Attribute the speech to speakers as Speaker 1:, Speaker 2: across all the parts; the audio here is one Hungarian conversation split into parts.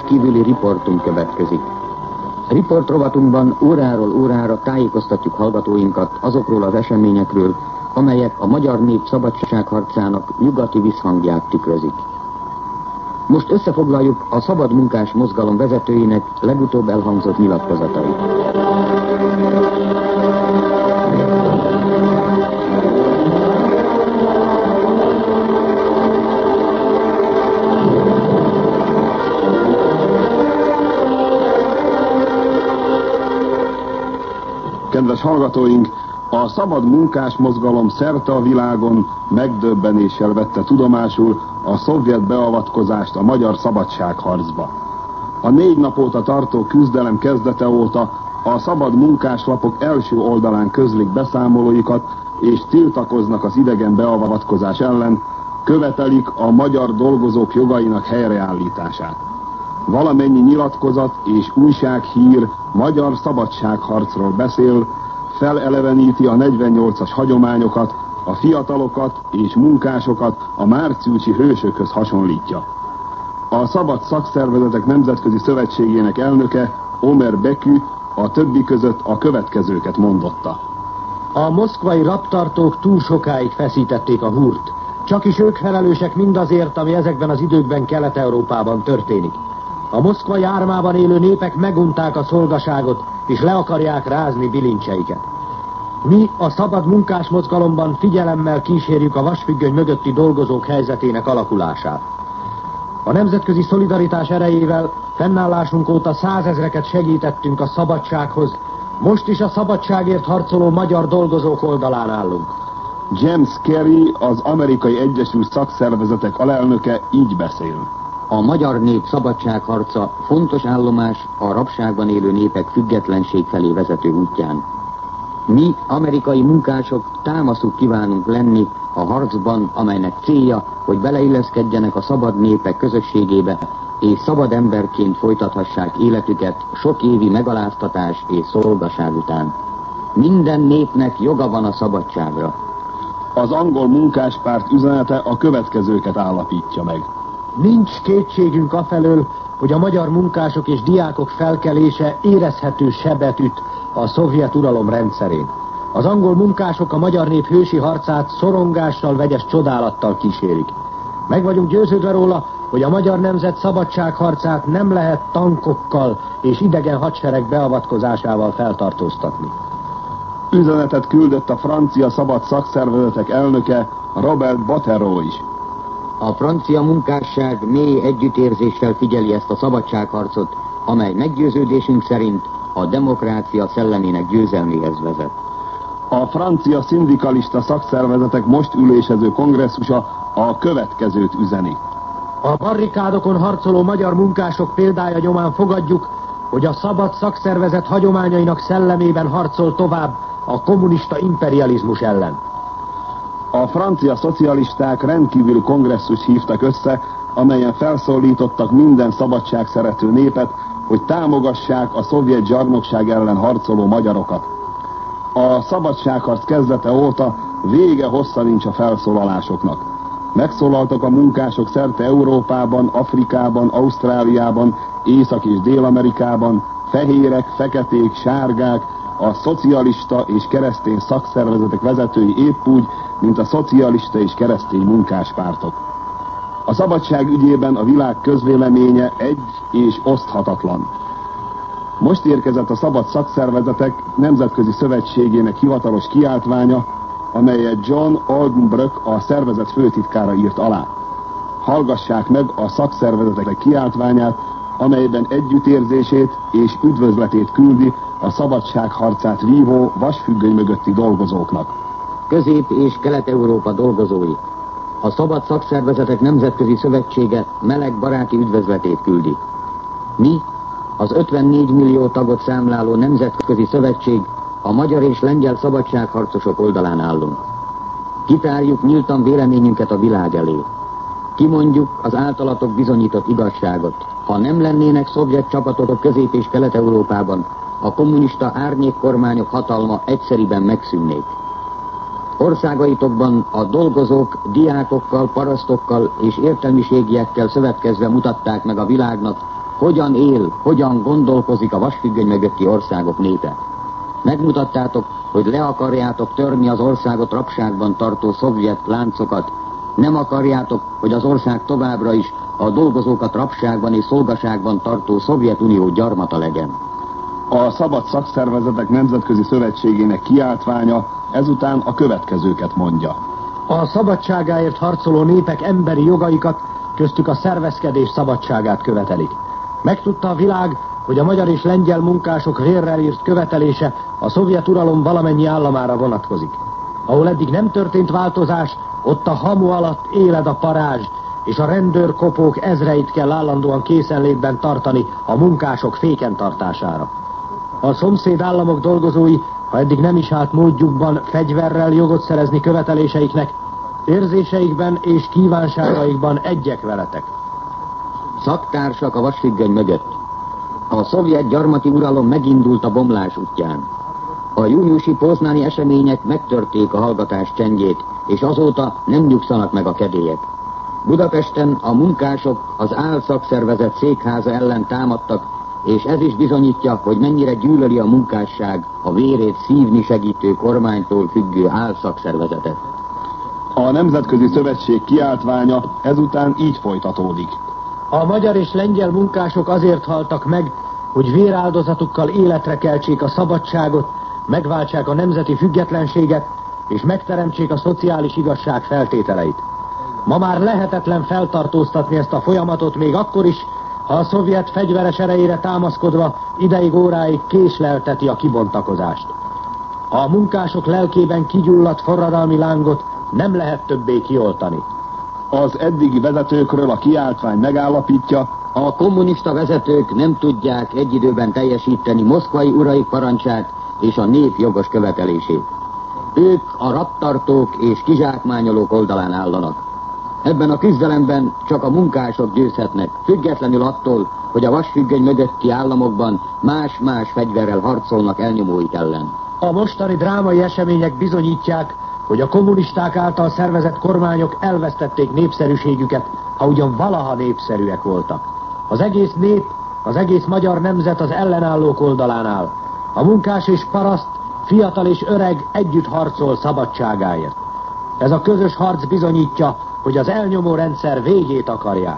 Speaker 1: rendkívüli riportunk következik. Riport rovatunkban óráról órára tájékoztatjuk hallgatóinkat azokról az eseményekről, amelyek a magyar nép szabadságharcának nyugati visszhangját tükrözik. Most összefoglaljuk a szabad munkás mozgalom vezetőinek legutóbb elhangzott nyilatkozatait.
Speaker 2: Kedves hallgatóink, a szabad munkás mozgalom szerte a világon megdöbbenéssel vette tudomásul a szovjet beavatkozást a magyar szabadságharcba. A 4 nap óta tartó küzdelem kezdete óta a szabad munkáslapok első oldalán közlik beszámolóikat és tiltakoznak az idegen beavatkozás ellen, követelik a magyar dolgozók jogainak helyreállítását. Valamennyi nyilatkozat és újsághír magyar szabadságharcról beszél, feleleveníti a 48-as hagyományokat, a fiatalokat és munkásokat a márciusi hősökhöz hasonlítja. A Szabad Szakszervezetek Nemzetközi Szövetségének elnöke, Omer Bekü, a többi között a következőket mondotta.
Speaker 3: A moszkvai rabtartók túl sokáig feszítették a húrt. Csakis ők felelősek mindazért, ami ezekben az időkben Kelet-Európában történik. A moszkvai ármában élő népek megunták a szolgaságot, és le akarják rázni bilincseiket. Mi a szabad munkás mozgalomban figyelemmel kísérjük a vasfüggöny mögötti dolgozók helyzetének alakulását. A nemzetközi szolidaritás erejével fennállásunk óta 100 000-eket segítettünk a szabadsághoz, most is a szabadságért harcoló magyar dolgozók oldalán állunk.
Speaker 2: James Carey, az Amerikai Egyesült Szakszervezetek alelnöke így beszél.
Speaker 1: A magyar nép szabadságharca fontos állomás a rabságban élő népek függetlenség felé vezető útján. Mi, amerikai munkások, támaszuk kívánunk lenni a harcban, amelynek célja, hogy beleilleszkedjenek a szabad népek közösségébe, és szabad emberként folytathassák életüket sok évi megaláztatás és szolgaság után. Minden népnek joga van a szabadságra.
Speaker 2: Az angol munkáspárt üzenete a következőket állapítja meg.
Speaker 3: Nincs kétségünk afelől, hogy a magyar munkások és diákok felkelése érezhető sebet üt a szovjet uralom rendszerén. Az angol munkások a magyar nép hősi harcát szorongással, vegyes csodálattal kísérik. Meg vagyunk győződve róla, hogy a magyar nemzet szabadságharcát nem lehet tankokkal és idegen hadsereg beavatkozásával feltartóztatni.
Speaker 2: Üzenetet küldött a francia szabad szakszervezetek elnöke, Robert Bottero is.
Speaker 1: A francia munkásság mély együttérzéssel figyeli ezt a szabadságharcot, amely meggyőződésünk szerint a demokrácia szellemének győzelméhez vezet.
Speaker 2: A francia szindikalista szakszervezetek most ülésező kongresszusa a következőt üzeni.
Speaker 3: A barrikádokon harcoló magyar munkások példája nyomán fogadjuk, hogy a szabad szakszervezet hagyományainak szellemében harcol tovább a kommunista imperializmus ellen.
Speaker 2: A francia szocialisták rendkívüli kongresszus hívtak össze, amelyen felszólítottak minden szabadságszerető népet, hogy támogassák a szovjet zsarnokság ellen harcoló magyarokat. A szabadságharc kezdete óta vége hossza nincs a felszólalásoknak. Megszólaltak a munkások szerte Európában, Afrikában, Ausztráliában, Észak- és Dél-Amerikában, fehérek, feketék, sárgák, a szocialista és keresztény szakszervezetek vezetői épp úgy, mint a szocialista és keresztény munkáspártok. A szabadság ügyében a világ közvéleménye egy és oszthatatlan. Most érkezett a Szabad Szakszervezetek Nemzetközi Szövetségének hivatalos kiáltványa, amelyet John Oldenbrook, a szervezet főtitkára írt alá. Hallgassák meg a szakszervezetek kiáltványát, amelyben együttérzését és üdvözletét küldi a szabadságharcát vívó vasfüggöny mögötti dolgozóknak.
Speaker 1: Közép- és Kelet-Európa dolgozói. A Szabad Szakszervezetek Nemzetközi Szövetsége meleg baráti üdvözletét küldi. Mi, az 54 millió tagot számláló Nemzetközi Szövetség a magyar és lengyel szabadságharcosok oldalán állunk. Kitárjuk nyíltan véleményünket a világ elé. Kimondjuk az általatok bizonyított igazságot. Ha nem lennének szovjet csapatok Közép- és Kelet-Európában, a kommunista árnyékkormányok hatalma egyszeriben megszűnnék. Országaitokban a dolgozók diákokkal, parasztokkal és értelmiségiekkel szövetkezve mutatták meg a világnak, hogyan él, hogyan gondolkozik a vasfüggöny mögötti országok népe. Megmutattátok, hogy le akarjátok törni az országot rabságban tartó szovjet láncokat, nem akarjátok, hogy az ország továbbra is a dolgozókat rabságban és szolgaságban tartó Szovjetunió gyarmata legyen.
Speaker 2: A Szabad Szakszervezetek Nemzetközi Szövetségének kiáltványa ezután a következőket mondja.
Speaker 3: A szabadságáért harcoló népek emberi jogaikat, köztük a szervezkedés szabadságát követelik. Megtudta a világ, hogy a magyar és lengyel munkások vérrel írt követelése a szovjet uralom valamennyi államára vonatkozik. Ahol eddig nem történt változás, ott a hamu alatt éled a parázs, és a rendőrkopók ezreit kell állandóan készenlétben tartani a munkások féken tartására. A szomszéd államok dolgozói, ha eddig nem is állt módjukban fegyverrel jogot szerezni követeléseiknek, érzéseikben és kívánságaikban egyek veletek.
Speaker 1: Szaktársak a vasfüggöny mögött. A szovjet gyarmati uralom megindult a bomlás útján. A júniusi poznáni események megtörték a hallgatás csendjét, és azóta nem nyugszanak meg a kedélyek. Budapesten a munkások az álszakszervezet székháza ellen támadtak, és ez is bizonyítja, hogy mennyire gyűlöli a munkásság a vérét szívni segítő kormánytól függő álszakszervezetet.
Speaker 2: A Nemzetközi Szövetség kiáltványa ezután így folytatódik.
Speaker 3: A magyar és lengyel munkások azért haltak meg, hogy véráldozatukkal életre keltsék a szabadságot, megváltsák a nemzeti függetlenséget, és megteremtsék a szociális igazság feltételeit. Ma már lehetetlen feltartóztatni ezt a folyamatot még akkor is, ha a szovjet fegyveres erejére támaszkodva ideig óráig késlelteti a kibontakozást. A munkások lelkében kigyulladt forradalmi lángot nem lehet többé kioltani.
Speaker 2: Az eddigi vezetőkről a kiáltvány megállapítja,
Speaker 1: a kommunista vezetők nem tudják egy időben teljesíteni moszkvai uraik parancsát és a nép jogos követelését. Ők a rabtartók és kizsákmányolók oldalán állanak. Ebben a küzdelemben csak a munkások győzhetnek, függetlenül attól, hogy a vasfüggöny mögötti államokban más-más fegyverrel harcolnak elnyomóik ellen.
Speaker 3: A mostani drámai események bizonyítják, hogy a kommunisták által szervezett kormányok elvesztették népszerűségüket, ha ugyan valaha népszerűek voltak. Az egész nép, az egész magyar nemzet az ellenállók oldalán áll. A munkás és paraszt, fiatal és öreg együtt harcol szabadságáért. Ez a közös harc bizonyítja, hogy az elnyomó rendszer végét akarják.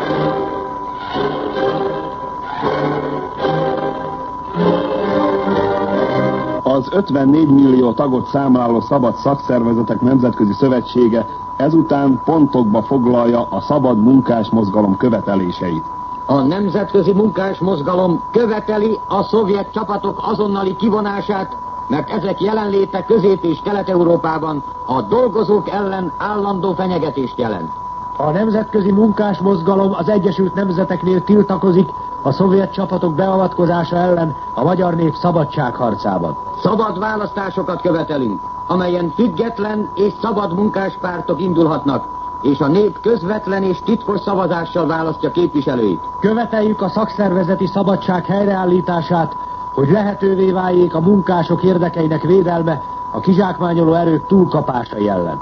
Speaker 2: Az 54 millió tagot számláló Szabad Szakszervezetek Nemzetközi Szövetsége ezután pontokba foglalja a szabad munkásmozgalom követeléseit.
Speaker 1: A nemzetközi munkásmozgalom követeli a szovjet csapatok azonnali kivonását, mert ezek jelenléte Közép- és Kelet-Európában a dolgozók ellen állandó fenyegetést jelent.
Speaker 3: A nemzetközi munkásmozgalom az Egyesült Nemzeteknél tiltakozik a szovjet csapatok beavatkozása ellen a magyar nép szabadságharcában.
Speaker 1: Szabad választásokat követelünk, amelyen független és szabad munkáspártok indulhatnak, és a nép közvetlen és titkos szavazással választja képviselőit.
Speaker 3: Követeljük a szakszervezeti szabadság helyreállítását, hogy lehetővé váljék a munkások érdekeinek védelme a kizsákmányoló erők túlkapásai ellen.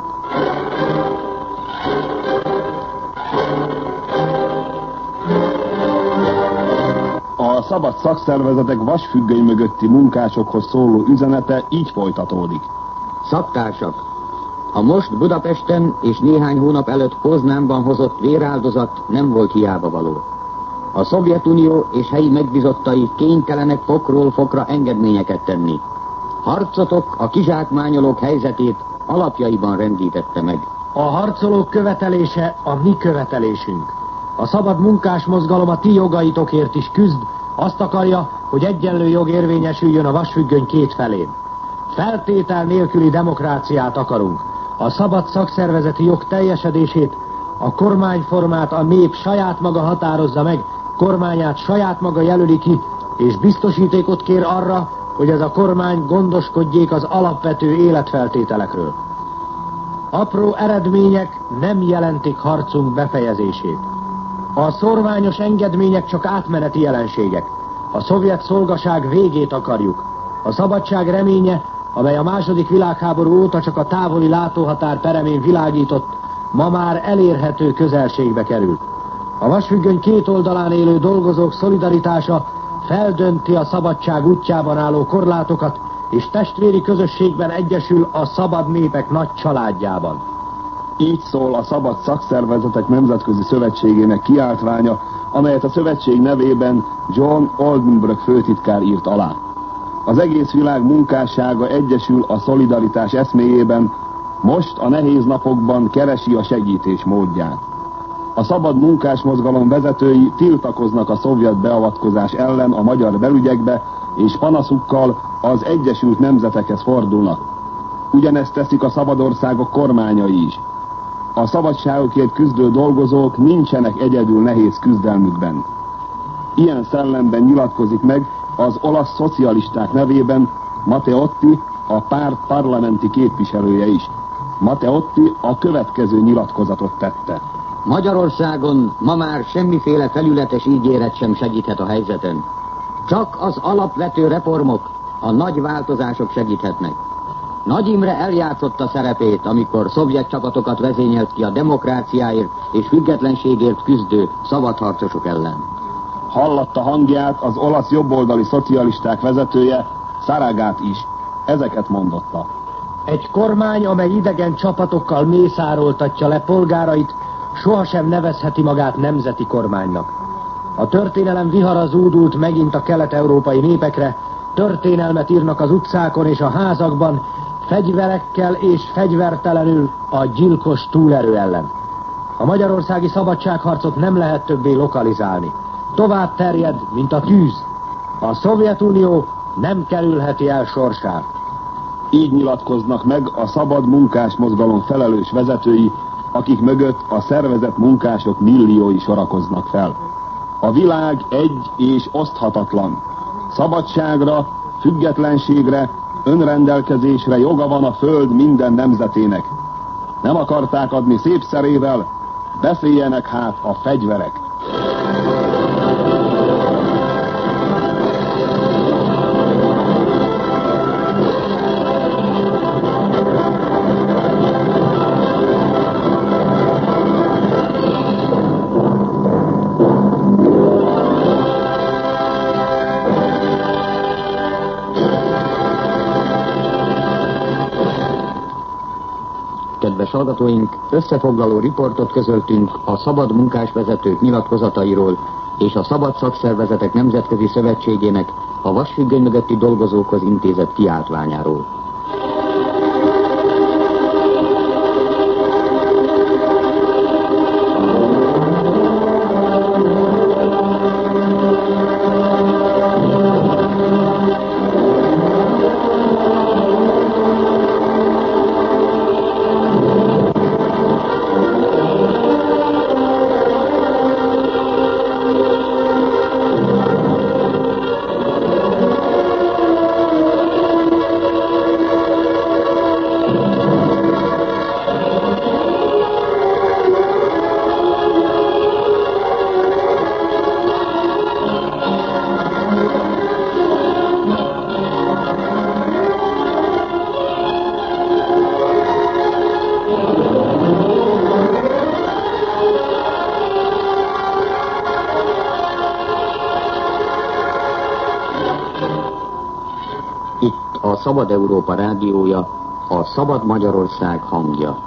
Speaker 2: A szabad szakszervezetek vasfüggöny mögötti munkásokhoz szóló üzenete így folytatódik.
Speaker 1: Szaktársak, a most Budapesten és néhány hónap előtt Poznánban hozott véráldozat nem volt hiába való. A Szovjetunió és helyi megbizottai kénytelenek fokról fokra engedményeket tenni. Harcotok a kizsákmányolók helyzetét alapjaiban rendítette meg.
Speaker 3: A harcolók követelése a mi követelésünk. A szabad munkásmozgalom a ti jogaitokért is küzd, azt akarja, hogy egyenlő jog érvényesüljön a vasfüggöny két felén. Feltétel nélküli demokráciát akarunk. A szabad szakszervezeti jog teljesedését, a kormányformát a nép saját maga határozza meg, kormányát saját maga jelöli ki, és biztosítékot kér arra, hogy ez a kormány gondoskodjék az alapvető életfeltételekről. Apró eredmények nem jelentik harcunk befejezését. A szorványos engedmények csak átmeneti jelenségek. A szovjet szolgaság végét akarjuk. A szabadság reménye, amely a második világháború óta csak a távoli látóhatár peremén világított, ma már elérhető közelségbe került. A vasfüggöny két oldalán élő dolgozók szolidaritása feldönti a szabadság útjában álló korlátokat, és testvéri közösségben egyesül a szabad népek nagy családjában.
Speaker 2: Így szól a Szabad Szakszervezetek Nemzetközi Szövetségének kiáltványa, amelyet a szövetség nevében John Oldenburg főtitkár írt alá. Az egész világ munkássága egyesül a szolidaritás eszméjében, most a nehéz napokban keresi a segítés módját. A szabad munkásmozgalom vezetői tiltakoznak a szovjet beavatkozás ellen a magyar belügyekbe, és panaszukkal az Egyesült Nemzetekhez fordulnak. Ugyanezt teszik a szabad országok kormányai is. A szabadságokért küzdő dolgozók nincsenek egyedül nehéz küzdelmükben. Ilyen szellemben nyilatkozik meg az olasz szocialisták nevében Matteotti, a párt parlamenti képviselője is. Matteotti a következő nyilatkozatot tette.
Speaker 1: Magyarországon ma már semmiféle felületes ígéret sem segíthet a helyzeten. Csak az alapvető reformok, a nagy változások segíthetnek. Nagy Imre eljátszotta szerepét, amikor szovjet csapatokat vezényelt ki a demokráciáért és függetlenségért küzdő szabadharcosok ellen.
Speaker 2: Hallatta hangját az olasz jobboldali szocialisták vezetője, Szaragát is. Ezeket mondotta.
Speaker 3: Egy kormány, amely idegen csapatokkal mészároltatja le polgárait, sohasem nevezheti magát nemzeti kormánynak. A történelem vihara zúdult megint a kelet-európai népekre, történelmet írnak az utcákon és a házakban, fegyverekkel és fegyvertelenül a gyilkos túlerő ellen. A magyarországi szabadságharcot nem lehet többé lokalizálni. Tovább terjed, mint a tűz. A Szovjetunió nem kerülheti el sorsát.
Speaker 2: Így nyilatkoznak meg a szabad munkásmozgalom felelős vezetői, akik mögött a szervezett munkások milliói sorakoznak fel. A világ egy és oszthatatlan. Szabadságra, függetlenségre, önrendelkezésre joga van a föld minden nemzetének. Nem akarták adni szép szerével, beszéljenek hát a fegyverek.
Speaker 1: Kedves hallgatóink, összefoglaló riportot közöltünk a szabad munkásvezetők nyilatkozatairól és a Szabad Szakszervezetek Nemzetközi Szövetségének a vasfüggöny mögötti dolgozókhoz intézett kiáltványáról. A Szabad Európa rádiója, a Szabad Magyarország hangja.